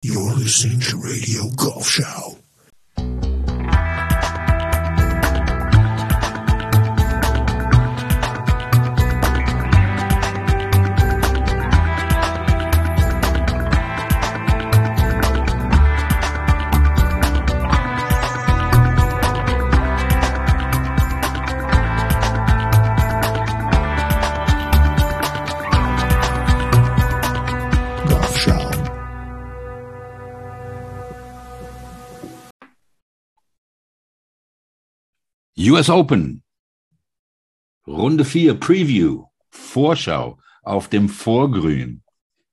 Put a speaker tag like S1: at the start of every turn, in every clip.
S1: You're listening to Radio Golf Show.
S2: US Open, Runde 4, Preview, Vorschau auf dem Vorgrün.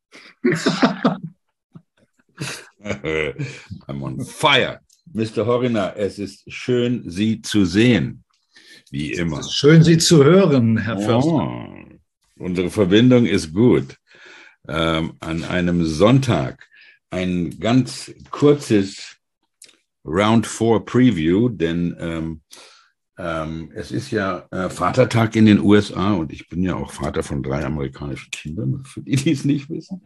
S2: I'm on fire. Mr. Horiner, es ist schön, Sie zu sehen, wie immer.
S3: Es ist schön, Sie zu hören, Herr Förster.
S2: Oh, unsere Verbindung ist gut. An einem Sonntag ein ganz kurzes Round 4 Preview, denn es ist ja Vatertag in den USA und ich bin ja auch Vater von 3 amerikanischen Kindern, für die, die es nicht wissen.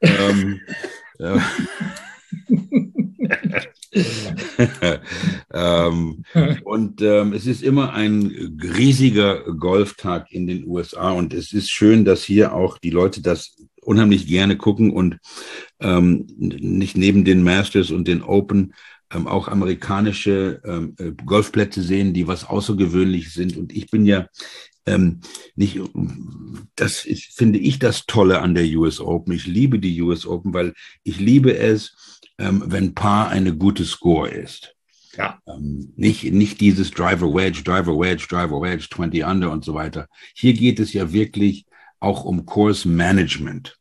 S2: Es ist immer ein riesiger Golftag in den USA und es ist schön, dass hier auch die Leute das unheimlich gerne gucken und nicht neben den Masters und den Open auch amerikanische Golfplätze sehen, die was Außergewöhnliches sind. Und ich bin ja nicht, das ist, finde ich, das Tolle an der US Open. Ich liebe die US Open, weil ich liebe es, wenn Paar eine gute Score ist.
S3: Ja.
S2: Nicht dieses Driver Wedge, 20 Under und so weiter. Hier geht es ja wirklich auch um Course Management.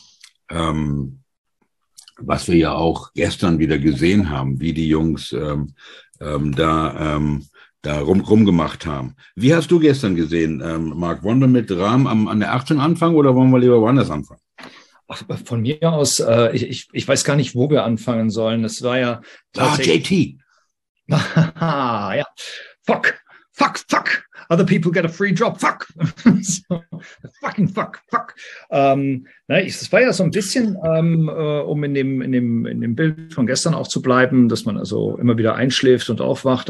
S2: Was wir ja auch gestern wieder gesehen haben, wie die Jungs da rumgemacht haben. Wie hast du gestern gesehen, Mark? Wollen wir mit Rahm an der 18 anfangen oder wollen wir lieber woanders anfangen?
S3: Ach, von mir aus, ich weiß gar nicht, wo wir anfangen sollen. Es war ja
S2: JT.
S3: Ja. Fuck. Other people get a free drop. Fuck. Fucking fuck. Es war ja so ein bisschen, um in dem Bild von gestern auch zu bleiben, dass man also immer wieder einschläft und aufwacht.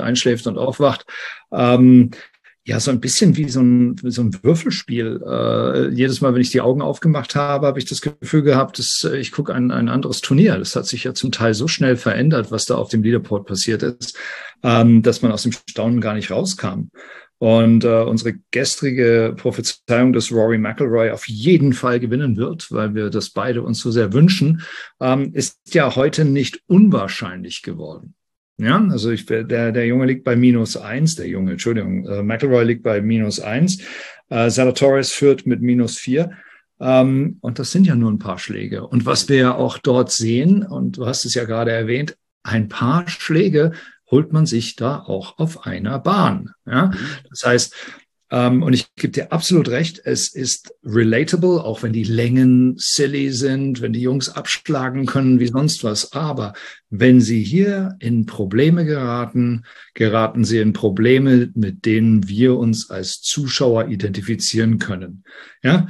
S3: Ja, so ein bisschen wie so ein Würfelspiel. Jedes Mal, wenn ich die Augen aufgemacht habe, habe ich das Gefühl gehabt, dass ich gucke ein anderes Turnier. Das hat sich ja zum Teil so schnell verändert, was da auf dem Leaderboard passiert ist, dass man aus dem Staunen gar nicht rauskam. Und unsere gestrige Prophezeiung, dass Rory McIlroy auf jeden Fall gewinnen wird, weil wir das beide uns so sehr wünschen, ist ja heute nicht unwahrscheinlich geworden. Ja, also der Junge liegt bei -1, McIlroy liegt bei -1, Zalatoris führt mit -4. Und das sind ja nur ein paar Schläge. Und was wir ja auch dort sehen, und du hast es ja gerade erwähnt, ein paar Schläge holt man sich da auch auf einer Bahn. Ja? Das heißt, und ich gebe dir absolut recht, es ist relatable, auch wenn die Längen silly sind, wenn die Jungs abschlagen können wie sonst was. Aber wenn sie hier in Probleme geraten sie in Probleme, mit denen wir uns als Zuschauer identifizieren können. Ja,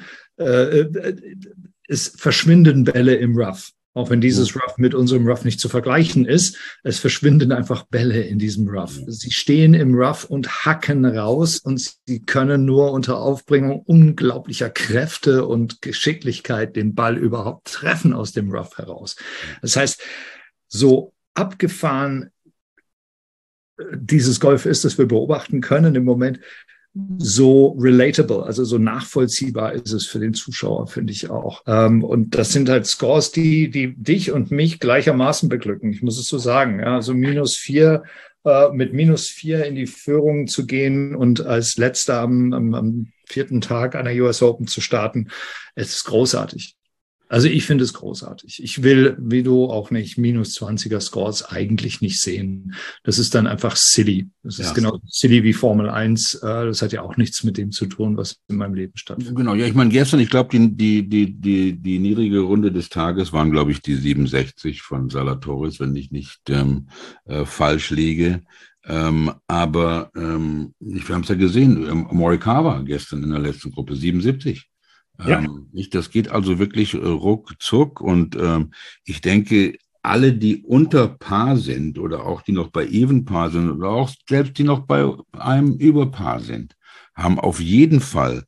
S3: es verschwinden Bälle im Rough. Auch wenn dieses Rough mit unserem Rough nicht zu vergleichen ist, es verschwinden einfach Bälle in diesem Rough. Sie stehen im Rough und hacken raus und sie können nur unter Aufbringung unglaublicher Kräfte und Geschicklichkeit den Ball überhaupt treffen aus dem Rough heraus. Das heißt, so abgefahren dieses Golf ist, das wir beobachten können im Moment, so relatable, also so nachvollziehbar ist es für den Zuschauer, finde ich auch. Und das sind halt Scores, die dich und mich gleichermaßen beglücken. Ich muss es so sagen. Ja, also -4, mit -4 in die Führung zu gehen und als Letzter am 4. Tag einer US Open zu starten, es ist großartig. Also ich finde es großartig. Ich will, wie du auch nicht, -20er Scores eigentlich nicht sehen. Das ist dann einfach silly. Das ist genau silly wie Formel 1. Das hat ja auch nichts mit dem zu tun, was in meinem Leben stattfindet.
S2: Genau, ja, ich meine, gestern, ich glaube, die niedrige Runde des Tages waren, glaube ich, die 67 von Zalatoris, wenn ich nicht falsch liege. Aber wir haben es ja gesehen, Morikawa gestern in der letzten Gruppe, 77. Ja. Das geht also wirklich ruckzuck und ich denke, alle, die unter Paar sind oder auch die noch bei Even Paar sind oder auch selbst die noch bei einem Überpaar sind, haben auf jeden Fall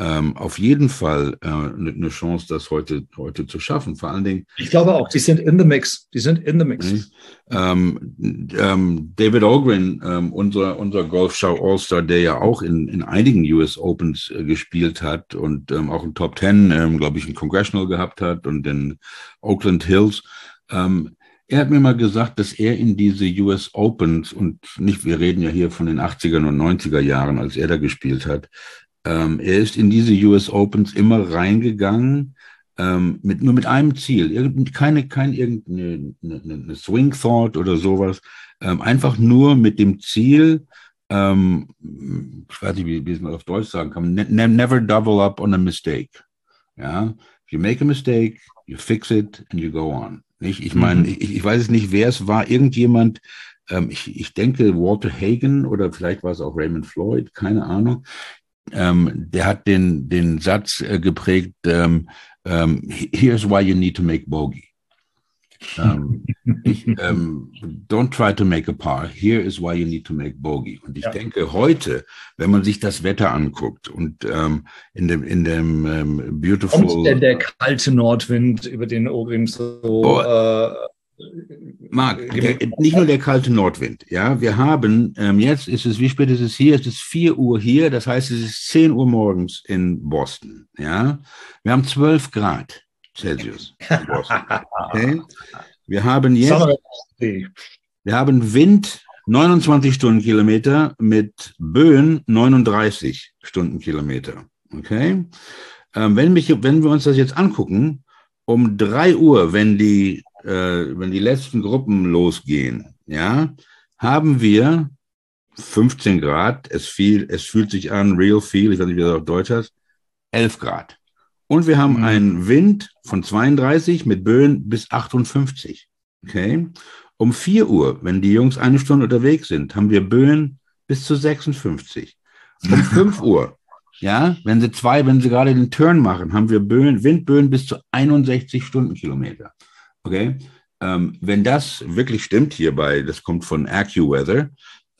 S2: eine Chance, das heute zu schaffen. Vor allen Dingen.
S3: Ich glaube auch, die sind in the mix. Die sind in the mix.
S2: David Ogrin, unser Golfschau All-Star, der ja auch in einigen US Opens gespielt hat und auch in Top 10, glaube ich, ein Congressional gehabt hat und in Oakland Hills. Er hat mir mal gesagt, dass er in diese US Opens und nicht, wir reden ja hier von den 80er und 90er Jahren, als er da gespielt hat, er ist in diese US Opens immer reingegangen, nur mit einem Ziel, keine irgendeine Swing Thought oder sowas, einfach nur mit dem Ziel, ich weiß nicht, wie es mal auf Deutsch sagen kann, never double up on a mistake. Ja, if you make a mistake, you fix it and you go on. Nicht? Ich meine, ich weiß es nicht, wer es war, irgendjemand, ich denke Walter Hagen oder vielleicht war es auch Raymond Floyd, keine Ahnung. Der hat den Satz geprägt, here's why you need to make bogey. Don't try to make a par. Here is why you need to make bogey. Und ich denke heute, wenn man sich das Wetter anguckt und in dem beautiful.
S3: Kommt denn der kalte Nordwind über den Ogrim so?
S2: Marc, nicht nur der kalte Nordwind. Ja, wir haben jetzt ist es, wie spät ist es hier? Es ist 4 Uhr hier. Das heißt, es ist 10 Uhr morgens in Boston. Ja, wir haben 12 Grad Celsius in Boston. Okay? Wir haben Wind 29 Stundenkilometer mit Böen 39 Stundenkilometer. Okay? Wenn wir uns das jetzt angucken, um 3 Uhr, wenn die letzten Gruppen losgehen, ja, haben wir 15 Grad. Es fühlt sich an, real feel, ich weiß nicht, wie das auf Deutsch heißt, 11 Grad. Und wir haben einen Wind von 32 mit Böen bis 58. Okay? Um 4 Uhr, wenn die Jungs 1 Stunde unterwegs sind, haben wir Böen bis zu 56. Um 5 Uhr, ja, wenn sie gerade den Turn machen, haben wir Windböen bis zu 61 Stundenkilometer. Okay? Wenn das wirklich stimmt hierbei, das kommt von AccuWeather,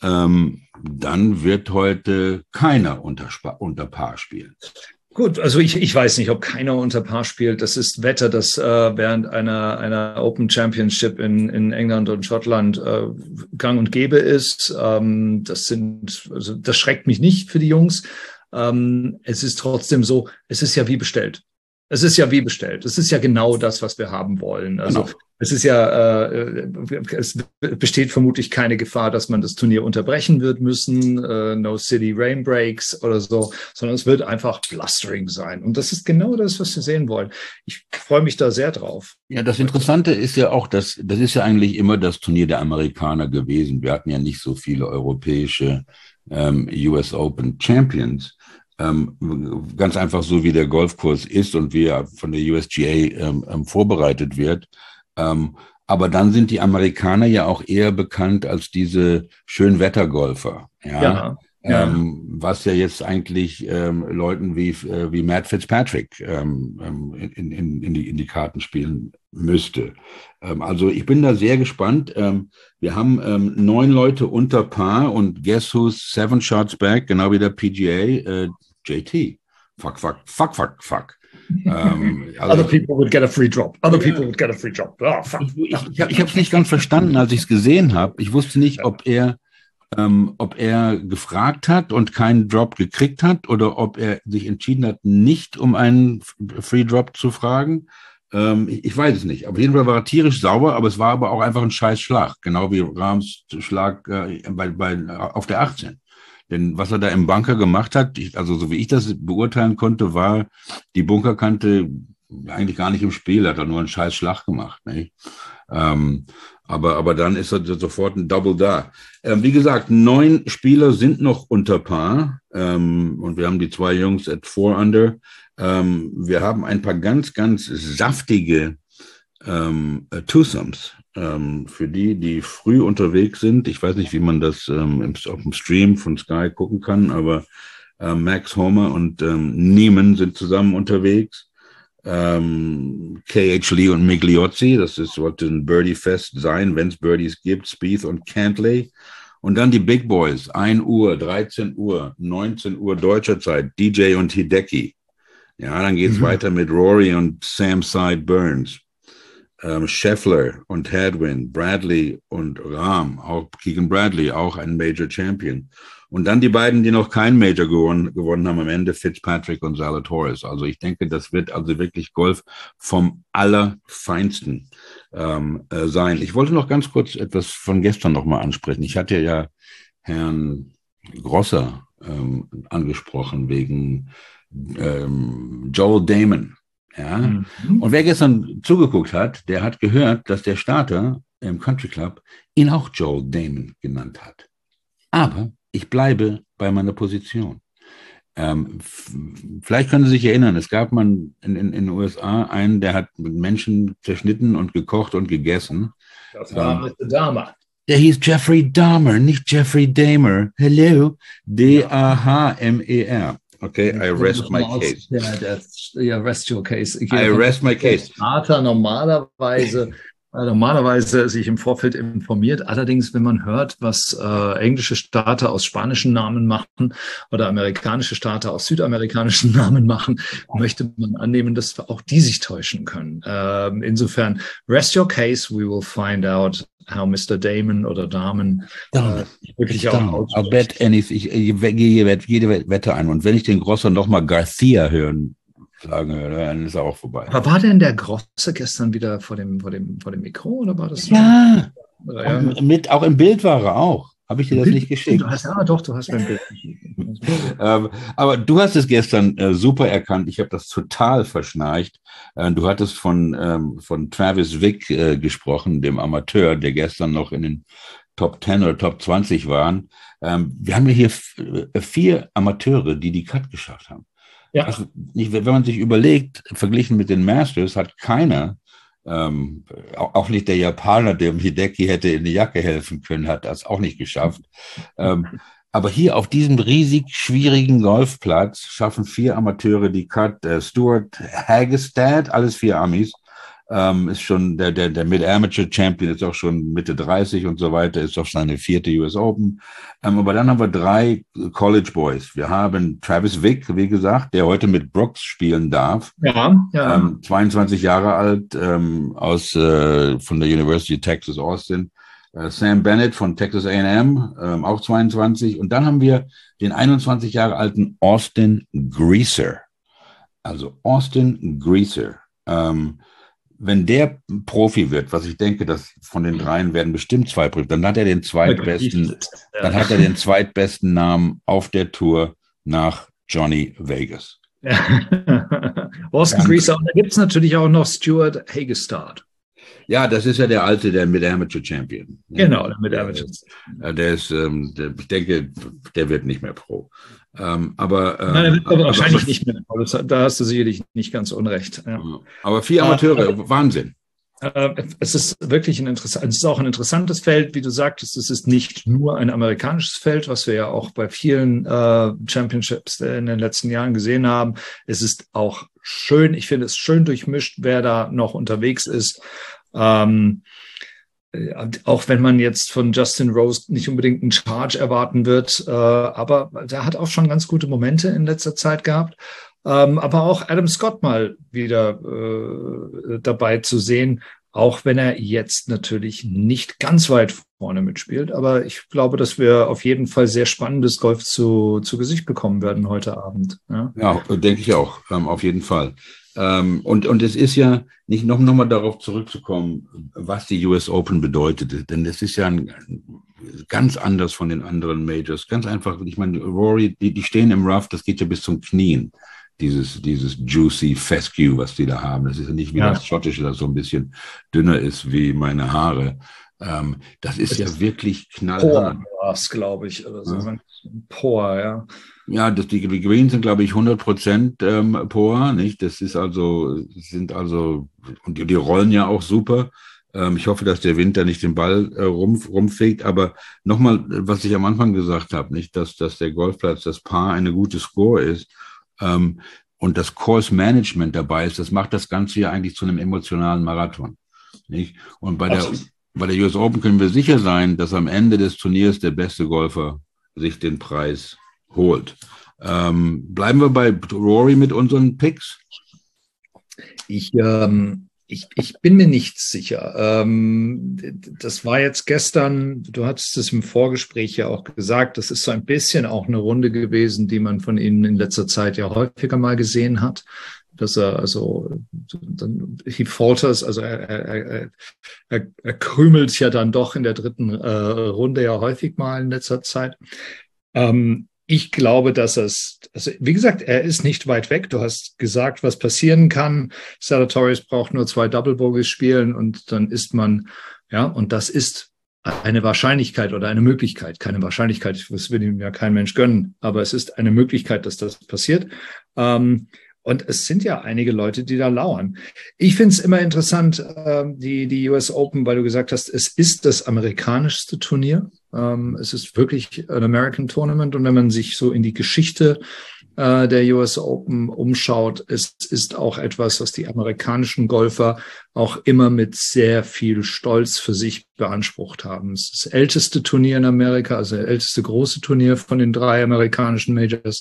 S2: dann wird heute keiner unter Paar spielen.
S3: Gut, also ich weiß nicht, ob keiner unter Paar spielt. Das ist Wetter, das während einer Open Championship in England und Schottland gang und gäbe ist. Das schreckt mich nicht für die Jungs. Es ist trotzdem so, es ist ja wie bestellt. Es ist ja genau das, was wir haben wollen. Also genau. Es ist es besteht vermutlich keine Gefahr, dass man das Turnier unterbrechen wird müssen, no city rain breaks oder so, sondern es wird einfach blustering sein. Und das ist genau das, was wir sehen wollen. Ich freue mich da sehr drauf.
S2: Ja, das Interessante ist ja auch, das ist ja eigentlich immer das Turnier der Amerikaner gewesen. Wir hatten ja nicht so viele europäische US Open Champions. Ganz einfach so, wie der Golfkurs ist und wie er von der USGA vorbereitet wird. Aber dann sind die Amerikaner ja auch eher bekannt als diese Schönwettergolfer. Ja. Was ja jetzt eigentlich Leuten wie Matt Fitzpatrick in die Karten spielen müsste. Also ich bin da sehr gespannt. Wir haben 9 Leute unter Paar und guess who's 7 shots back, genau wie der PGA, JT. Fuck.
S3: Other people would get a free drop. Oh, fuck.
S2: Ich habe es nicht ganz verstanden, als ich es gesehen habe. Ich wusste nicht, ob er gefragt hat und keinen Drop gekriegt hat oder ob er sich entschieden hat, nicht um einen Free Drop zu fragen. Ich weiß es nicht. Auf jeden Fall war er tierisch sauber, aber es war aber auch einfach ein scheiß Schlag. Genau wie Rahms Schlag auf der 18. Denn was er da im Bunker gemacht hat, also so wie ich das beurteilen konnte, war die Bunkerkante eigentlich gar nicht im Spiel, hat er nur einen scheiß Schlag gemacht. Nicht? Aber dann ist er sofort ein Double da. Wie gesagt, 9 Spieler sind noch unter Paar und wir haben die 2 Jungs at 4 under. Wir haben ein paar ganz, ganz saftige Twosomes. Für die früh unterwegs sind. Ich weiß nicht, wie man das auf dem Stream von Sky gucken kann, aber Max Homer und Niemann sind zusammen unterwegs. K.H. Lee und Migliozzi, das sollte ein Birdie-Fest sein, wenn es Birdies gibt, Spieth und Cantlay. Und dann die Big Boys, 1 Uhr, 13 Uhr, 19 Uhr deutscher Zeit, DJ und Hideki. Ja, dann geht's weiter mit Rory und Sam Side Burns, Scheffler und Hadwin, Bradley und Rahm, auch Keegan Bradley, auch ein Major Champion. Und dann die beiden, die noch kein Major gewonnen haben am Ende, Fitzpatrick und Zalatoris. Also ich denke, das wird also wirklich Golf vom Allerfeinsten sein. Ich wollte noch ganz kurz etwas von gestern nochmal ansprechen. Ich hatte ja Herrn Grosser angesprochen wegen Joel Damon. Ja? Und wer gestern zugeguckt hat, der hat gehört, dass der Starter im Country Club ihn auch Joel Damon genannt hat. Aber ich bleibe bei meiner Position. Vielleicht können Sie sich erinnern, es gab mal in den USA einen, der hat mit Menschen zerschnitten und gekocht und gegessen.
S3: Das war Mr. Dahmer.
S2: Der hieß Jeffrey Dahmer, nicht Jeffrey Dahmer. Hello, D-A-H-M-E-R. Okay, I rest my case.
S3: Ja, rest your case.
S2: I rest my case.
S3: Starter normalerweise sich im Vorfeld informiert. Allerdings, wenn man hört, was englische Starter aus spanischen Namen machen oder amerikanische Starter aus südamerikanischen Namen machen, möchte man annehmen, dass auch die sich täuschen können. Insofern, rest your case, we will find out how Mr. Damon oder Damen wirklich auch
S2: I'll bet anything. Ich gehe jede Wette ein. Und wenn ich den Grosser nochmal Garcia sagen höre, dann ist er auch vorbei.
S3: Aber war denn der Grosse gestern wieder vor dem Mikro oder war das?
S2: Ja. Auch im Bild war er auch. Habe ich dir das nicht geschickt?
S3: Du hast mein Bild geschickt.
S2: Aber du hast es gestern super erkannt. Ich habe das total verschnarcht. Du hattest von Travis Wick gesprochen, dem Amateur, der gestern noch in den Top 10 oder Top 20 waren. Wir haben ja hier 4 Amateure, die Cut geschafft haben. Ja. Also wenn man sich überlegt, verglichen mit den Masters, hat keiner, auch nicht der Japaner, dem Hideki hätte in die Jacke helfen können, hat das auch nicht geschafft. Aber hier auf diesem riesig schwierigen Golfplatz schaffen 4 Amateure die Cut. Stuart Hagestad, alles 4 Amis, ist schon der Mid-Amateur-Champion, ist auch schon Mitte 30 und so weiter, ist auch seine 4. US Open. Aber dann haben wir 3 College Boys. Wir haben Travis Wick, wie gesagt, der heute mit Brooks spielen darf.
S3: Ja.
S2: 22 Jahre alt, von der University of Texas Austin. Sam Bennett von Texas A&M, auch 22. Und dann haben wir den 21 Jahre alten Austin Greaser. Also Austin Greaser. Wenn der Profi wird, was ich denke, dass von den 3 werden bestimmt 2 Profi, dann hat er den zweitbesten Namen auf der Tour nach Johnny Vegas.
S3: Austin Greaser. Und da gibt es natürlich auch noch Stuart Hagestad.
S2: Ja, das ist ja der alte, der Mid-Amateur-Champion.
S3: Genau, der Mid-Amateur.
S2: Der ist, ich denke, der wird nicht mehr Pro.
S3: Nein, der wird aber wahrscheinlich nicht mehr Pro. Da hast du sicherlich nicht ganz unrecht. Ja.
S2: Aber 4 Amateure, Wahnsinn.
S3: Es ist wirklich es ist auch ein interessantes Feld, wie du sagtest. Es ist nicht nur ein amerikanisches Feld, was wir ja auch bei vielen Championships in den letzten Jahren gesehen haben. Es ist auch schön. Ich finde es schön durchmischt, wer da noch unterwegs ist. Auch wenn man jetzt von Justin Rose nicht unbedingt einen Charge erwarten wird, aber der hat auch schon ganz gute Momente in letzter Zeit gehabt. Aber auch Adam Scott mal wieder dabei zu sehen, auch wenn er jetzt natürlich nicht ganz weit vorne mitspielt. Aber ich glaube, dass wir auf jeden Fall sehr spannendes Golf zu Gesicht bekommen werden heute Abend.
S2: Ja, denke ich auch, auf jeden Fall. Und es ist ja nicht noch mal darauf zurückzukommen, was die US Open bedeutet, denn es ist ja ganz anders von den anderen Majors. Ganz einfach, ich meine, Rory, die stehen im Rough, das geht ja bis zum Knien. Dieses juicy Fescue, was die da haben. Das ist ja nicht wie das Schottische, das so ein bisschen dünner ist wie meine Haare. Das ist ja wirklich knallhart.
S3: Pore, glaube ich, oder so. Ja. Pore, ja.
S2: Ja, die Greens sind, glaube ich, 100% Pore, nicht? Das ist und die rollen ja auch super. Ich hoffe, dass der Wind da nicht den Ball rumfegt. Aber nochmal, was ich am Anfang gesagt habe, nicht, dass der Golfplatz, das Paar eine gute Score ist. und das Course Management dabei ist, das macht das Ganze ja eigentlich zu einem emotionalen Marathon. Nicht? Und bei der US Open können wir sicher sein, dass am Ende des Turniers der beste Golfer sich den Preis holt. Bleiben wir bei Rory mit unseren Picks?
S3: Ich bin mir nicht sicher. Das war jetzt gestern, du hattest es im Vorgespräch ja auch gesagt, das ist so ein bisschen auch eine Runde gewesen, die man von Ihnen in letzter Zeit ja häufiger mal gesehen hat. Dass er, also, he falters, also er krümelt ja dann doch in der dritten Runde ja häufig mal in letzter Zeit. Ich glaube, dass also wie gesagt, er ist nicht weit weg. Du hast gesagt, was passieren kann. Zalatoris braucht nur 2 Double Bogies spielen und dann ist man, ja, und das ist eine Wahrscheinlichkeit oder eine Möglichkeit. Keine Wahrscheinlichkeit, das will ihm ja kein Mensch gönnen, aber es ist eine Möglichkeit, dass das passiert. Und es sind ja einige Leute, die da lauern. Ich finde es immer interessant, die US Open, weil du gesagt hast, es ist das amerikanischste Turnier. Es ist wirklich ein American Tournament. Und wenn man sich so in die Geschichte der US Open umschaut, es ist auch etwas, was die amerikanischen Golfer auch immer mit sehr viel Stolz für sich beansprucht haben. Es ist das älteste Turnier in Amerika, also das älteste große Turnier von den 3 amerikanischen Majors.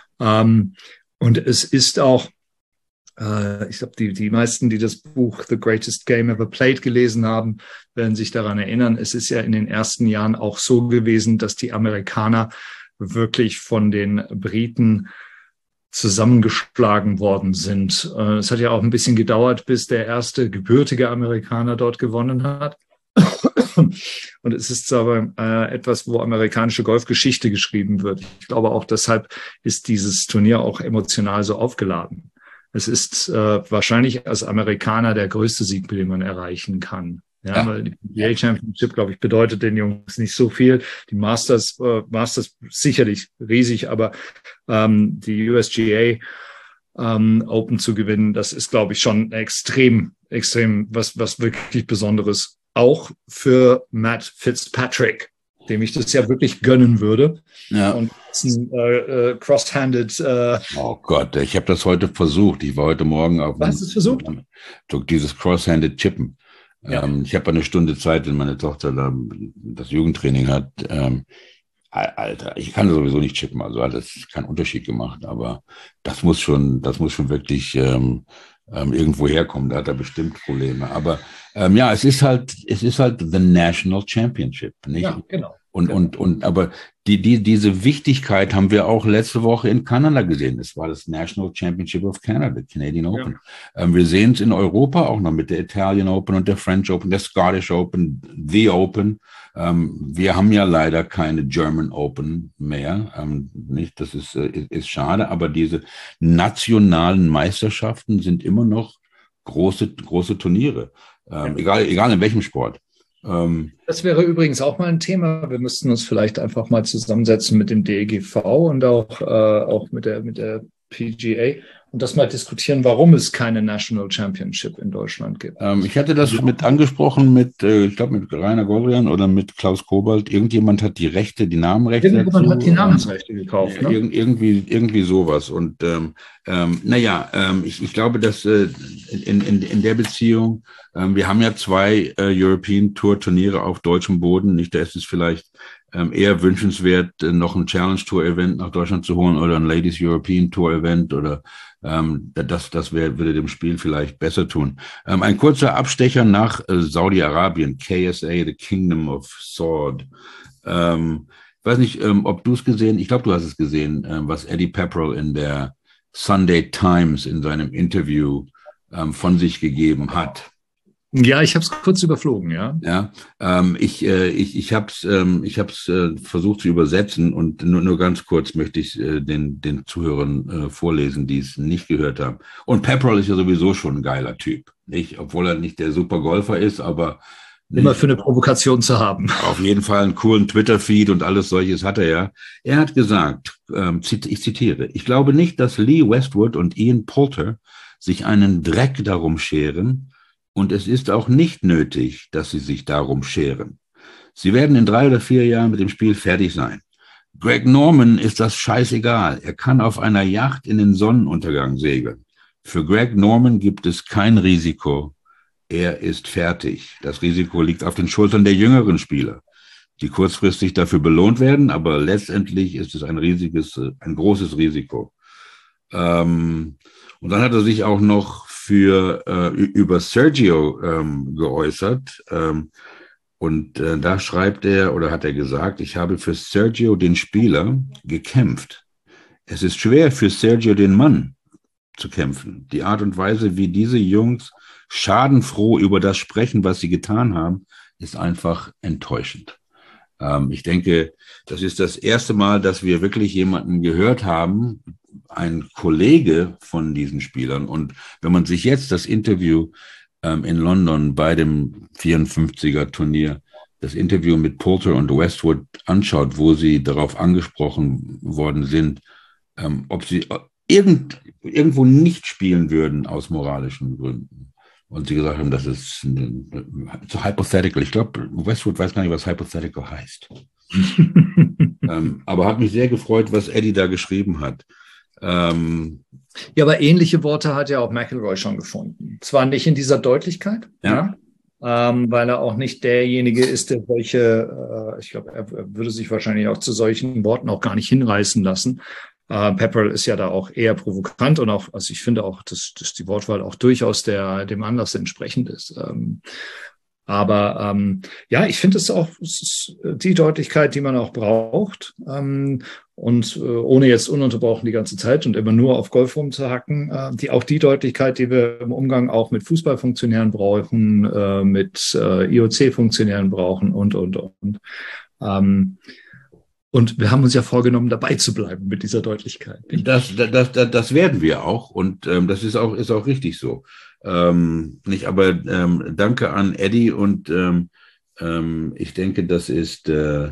S3: Und es ist auch, ich glaube, die meisten, die das Buch The Greatest Game Ever Played gelesen haben, werden sich daran erinnern. Es ist ja in den ersten Jahren auch so gewesen, dass die Amerikaner wirklich von den Briten zusammengeschlagen worden sind. Es hat ja auch ein bisschen gedauert, bis der erste gebürtige Amerikaner dort gewonnen hat. Und es ist aber etwas, wo amerikanische Golfgeschichte geschrieben wird. Ich glaube auch deshalb ist dieses Turnier auch emotional so aufgeladen. Es ist wahrscheinlich als Amerikaner der größte Sieg, den man erreichen kann. Ja, weil die PGA Championship, glaube ich, bedeutet den Jungs nicht so viel. Die Masters sicherlich riesig, aber die USGA Open zu gewinnen, das ist, glaube ich, schon extrem was wirklich Besonderes. Auch für Matt Fitzpatrick, dem ich das ja wirklich gönnen würde. Ja. Und ein cross-handed.
S2: Oh Gott, ich habe das heute versucht. Ich war heute Morgen auf.
S3: Was hast du versucht?
S2: Dieses cross-handed Chippen. Ja. Ich habe eine Stunde Zeit, wenn meine Tochter da das Jugendtraining hat. Alter, ich kann sowieso nicht chippen, also hat das keinen Unterschied gemacht, aber das muss schon wirklich irgendwo herkommen. Da hat er bestimmt Probleme. Aber ja, es ist halt the National Championship, nicht?
S3: Ja, genau.
S2: Aber diese Wichtigkeit haben wir auch letzte Woche in Kanada gesehen. Es war das National Championship of Canada, Canadian Open. Ja. Wir sehen es in Europa auch noch mit der Italian Open und der French Open, der Scottish Open, the Open. Wir haben ja leider keine German Open mehr. Nicht, das ist schade, aber diese nationalen Meisterschaften sind immer noch große Turniere. Egal in welchem Sport.
S3: Das wäre übrigens auch mal ein Thema. Wir müssten uns vielleicht einfach mal zusammensetzen mit dem DEGV und auch mit der PGA und das mal diskutieren, warum es keine National Championship in Deutschland gibt.
S2: Ich hatte das mit angesprochen ich glaube mit Rainer Goldrian oder mit Klaus Kobalt. Irgendjemand hat die Namenrechte.
S3: Irgendjemand hat die Namensrechte gekauft.
S2: Ne? Irgendwie sowas. Und ich glaube, dass in der Beziehung, wir haben ja 2 European Tour Turniere auf deutschem Boden. Nicht, da ist es vielleicht eher wünschenswert, noch ein Challenge Tour Event nach Deutschland zu holen oder ein Ladies European Tour Event oder das würde dem Spiel vielleicht besser tun. Ein kurzer Abstecher nach Saudi-Arabien, KSA, the Kingdom of Sword. Ich weiß nicht, ob du es gesehen, ich glaube, du hast es gesehen, was Eddie Pepperell in der Sunday Times in seinem Interview von sich gegeben hat.
S3: Ja, ich habe es kurz überflogen, ja.
S2: Ja, ich hab's versucht zu übersetzen und nur ganz kurz möchte ich den Zuhörern vorlesen, die es nicht gehört haben. Und Pepperell ist ja sowieso schon ein geiler Typ, nicht? Obwohl er nicht der super Golfer ist, aber
S3: immer für eine Provokation zu haben.
S2: Auf jeden Fall einen coolen Twitter-Feed und alles solches hat er ja. Er hat gesagt, ich zitiere, ich glaube nicht, dass Lee Westwood und Ian Poulter sich einen Dreck darum scheren, und es ist auch nicht nötig, dass sie sich darum scheren. Sie werden in 3 oder 4 Jahren mit dem Spiel fertig sein. Greg Norman ist das scheißegal. Er kann auf einer Yacht in den Sonnenuntergang segeln. Für Greg Norman gibt es kein Risiko. Er ist fertig. Das Risiko liegt auf den Schultern der jüngeren Spieler, die kurzfristig dafür belohnt werden, aber letztendlich ist es ein großes Risiko. Und dann hat er sich auch noch über Sergio geäußert. Da schreibt er oder hat er gesagt, ich habe für Sergio, den Spieler, gekämpft. Es ist schwer für Sergio, den Mann, zu kämpfen. Die Art und Weise, wie diese Jungs schadenfroh über das sprechen, was sie getan haben, ist einfach enttäuschend. Ich denke, das ist das erste Mal, dass wir wirklich jemanden gehört haben, ein Kollege von diesen Spielern. Und wenn man sich jetzt das Interview in London bei dem 54er-Turnier, das Interview mit Poulter und Westwood anschaut, wo sie darauf angesprochen worden sind, ob sie irgendwo nicht spielen würden aus moralischen Gründen. Und sie gesagt haben, das ist so hypothetical. Ich glaube, Westwood weiß gar nicht, was hypothetical heißt. Aber hat mich sehr gefreut, was Eddie da geschrieben hat.
S3: Ja, aber ähnliche Worte hat ja auch McIlroy schon gefunden. Zwar nicht in dieser Deutlichkeit, ja. Weil er auch nicht derjenige ist, der solche, ich glaube, er würde sich wahrscheinlich auch zu solchen Worten auch gar nicht hinreißen lassen. Pepperell ist ja da auch eher provokant und auch, also ich finde auch, dass die Wortwahl auch durchaus dem Anlass entsprechend ist. Ja, ich finde es ist die Deutlichkeit, die man auch braucht. Und ohne jetzt ununterbrochen die ganze Zeit und immer nur auf Golf rumzuhacken, die Deutlichkeit, die wir im Umgang auch mit Fußballfunktionären brauchen, mit IOC-Funktionären brauchen und. Und wir haben uns ja vorgenommen, dabei zu bleiben mit dieser Deutlichkeit.
S2: Das werden wir auch und das ist auch richtig so. Aber danke an Eddie und ich denke, das ist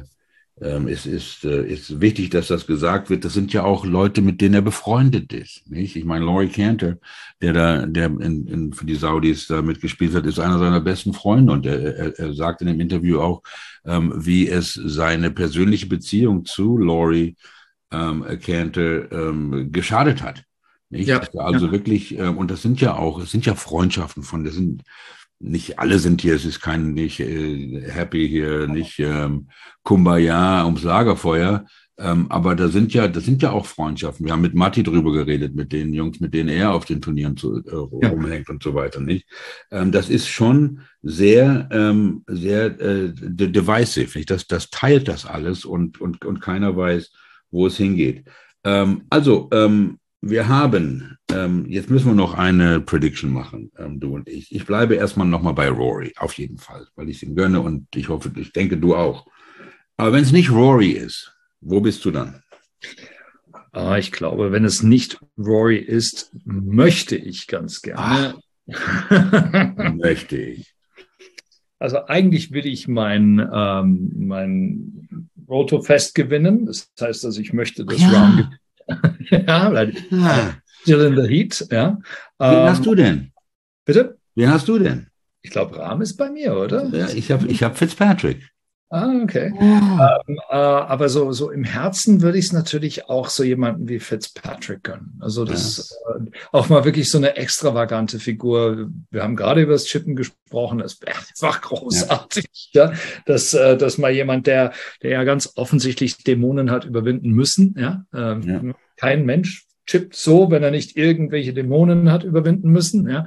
S2: wichtig, dass das gesagt wird. Das sind ja auch Leute, mit denen er befreundet ist. Nicht? Ich meine, Laurie Cantor, der für die Saudis da mitgespielt hat, ist einer seiner besten Freunde und er sagt in dem Interview auch, wie es seine persönliche Beziehung zu Laurie Cantor geschadet hat. Nicht?
S3: Ja,
S2: also wirklich, und es sind ja Freundschaften nicht alle sind hier, es ist nicht happy hier, nicht Kumbaya ums Lagerfeuer, aber das sind ja auch Freundschaften. Wir haben mit Matti drüber geredet, mit den Jungs, mit denen er auf den Turnieren rumhängt und so weiter, nicht? Das ist schon sehr divisive, nicht? Das teilt das alles und keiner weiß, wo es hingeht. Wir haben, jetzt müssen wir noch eine Prediction machen, du und ich. Ich bleibe erstmal nochmal bei Rory, auf jeden Fall, weil ich es ihm gönne und ich denke, du auch. Aber wenn es nicht Rory ist, wo bist du dann?
S3: Ich glaube, wenn es nicht Rory ist, möchte ich ganz gerne.
S2: Möchte ich.
S3: Also eigentlich will ich mein Roto-Fest gewinnen. Das heißt, also ich möchte das Round gewinnen. Ja, weil still in the heat, ja.
S2: Wen hast du denn?
S3: Bitte?
S2: Wen hast du denn?
S3: Ich glaube, Rahm ist bei mir, oder?
S2: Ja, ich hab Fitzpatrick.
S3: Okay. Aber so im Herzen würde ich es natürlich auch so jemanden wie Fitzpatrick gönnen. Also das auch mal wirklich so eine extravagante Figur. Wir haben gerade über das Chippen gesprochen. Das wäre einfach großartig, ja. Dass mal jemand, der ja ganz offensichtlich Dämonen hat überwinden müssen, ja. Kein Mensch chippt so, wenn er nicht irgendwelche Dämonen hat überwinden müssen, ja.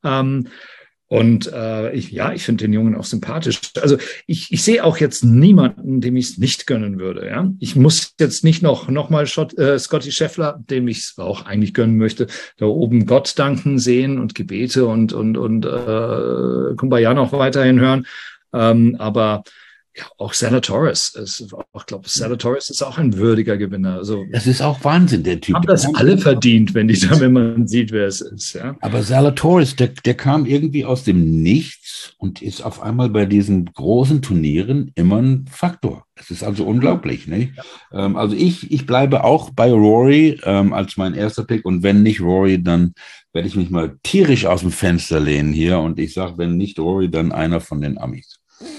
S3: Ich finde den Jungen auch sympathisch. Also ich sehe auch jetzt niemanden, dem ich es nicht gönnen würde. Ja, ich muss jetzt nicht noch mal Scotty Scheffler, dem ich es auch eigentlich gönnen möchte, da oben Gott danken sehen und Gebete und Kumbaya noch weiterhin hören. Aber ja, auch Zalatoris ich glaube, Zalatoris ist auch ein würdiger Gewinner. Also
S2: das ist auch Wahnsinn, der Typ.
S3: Haben das alle verdient, wenn man sieht, wer es ist. Ja.
S2: Aber Zalatoris, der kam irgendwie aus dem Nichts und ist auf einmal bei diesen großen Turnieren immer ein Faktor. Das ist also unglaublich, nicht? Ja. Also ich bleibe auch bei Rory als mein erster Pick und wenn nicht Rory, dann werde ich mich mal tierisch aus dem Fenster lehnen hier und ich sage, wenn nicht Rory, dann einer von den Amis.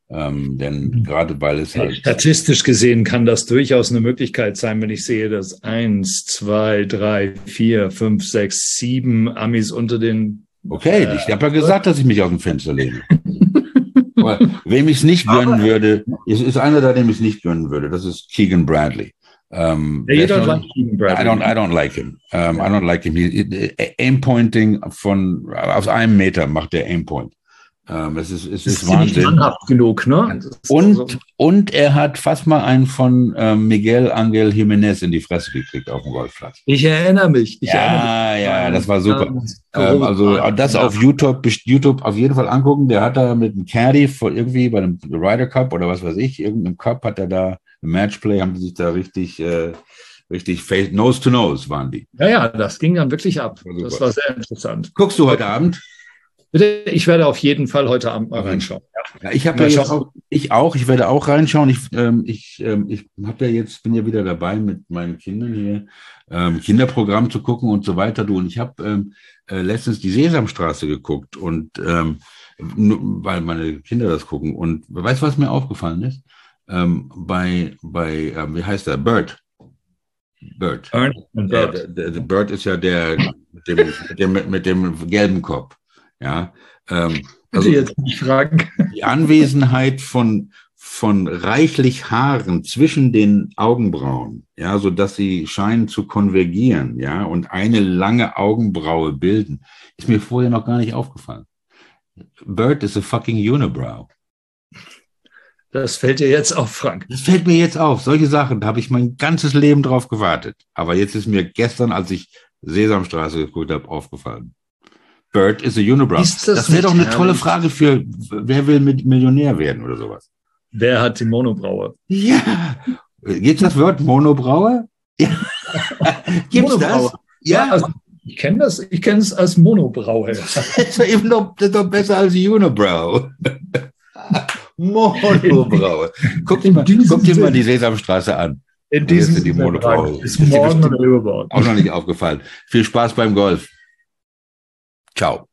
S2: Denn gerade weil es halt...
S3: Statistisch gesehen kann das durchaus eine Möglichkeit sein, wenn ich sehe, dass 1, 2, 3, 4, 5, 6, 7 Amis unter den...
S2: Okay, ich habe ja gesagt, dass ich mich aus dem Fenster lehne. Aber wem ich es nicht gönnen würde, ist einer da, dem ich es nicht gönnen würde. Das ist Keegan Bradley.
S3: You don't like Keegan Bradley.
S2: I don't like him. I don't like him. Aim-Pointing aus 1 Meter macht der Aim-Point. Es ist Wahnsinn.
S3: Mannhaft genug, ne?
S2: Und er hat fast mal einen von Miguel Angel Jiménez in die Fresse gekriegt auf dem Golfplatz.
S3: Ich erinnere mich.
S2: Ja, das war super. Also das auf YouTube auf jeden Fall angucken. Der hat da mit einem Caddy irgendwie bei dem Ryder Cup oder was weiß ich, irgendeinem Cup hat er da im Matchplay, haben die sich da richtig Nose to Nose waren die.
S3: Ja, das ging dann wirklich ab. Das war sehr interessant.
S2: Guckst du heute Abend?
S3: Bitte, ich werde auf jeden Fall heute Abend mal reinschauen.
S2: Ja, ich werde auch reinschauen. Ich bin ja wieder dabei mit meinen Kindern hier, Kinderprogramm zu gucken und so weiter. Und ich habe letztens die Sesamstraße geguckt und weil meine Kinder das gucken. Und weißt du, was mir aufgefallen ist? Wie heißt der? Bird. Bird ist ja der mit dem gelben Kopf. Ja, also
S3: jetzt nicht fragen.
S2: Die Anwesenheit von reichlich Haaren zwischen den Augenbrauen, ja, so dass sie scheinen zu konvergieren, ja, und eine lange Augenbraue bilden, ist mir vorher noch gar nicht aufgefallen. Bird is a fucking unibrow.
S3: Das fällt dir jetzt auf, Frank.
S2: Das fällt mir jetzt auf. Solche Sachen, da habe ich mein ganzes Leben drauf gewartet. Aber jetzt ist mir gestern, als ich Sesamstraße geguckt habe, aufgefallen. Bird is a unibrow. Das wäre doch eine tolle Frage für, wer will Millionär werden oder sowas.
S3: Wer hat die Monobraue?
S2: Ja. Gibt's das Wort Monobraue? Ja. Gibt's das?
S3: Ja. Also, ich kenne es als Monobraue.
S2: Das ist doch besser als Unibrow. Monobraue. Guck dir mal die Sesamstraße an.
S3: In diesem
S2: die Monobraue.
S3: Ist morgen oder übermorgen.
S2: Auch noch nicht aufgefallen. Viel Spaß beim Golf. Ciao.